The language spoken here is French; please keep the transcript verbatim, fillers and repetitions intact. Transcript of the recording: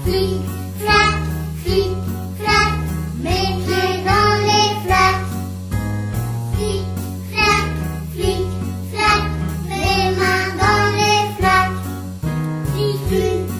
Flic, flac, flic, flac, mes pieds dans les flaques. Flic, flac, flic, flac, mes mains dans les flaques. Flic, flic.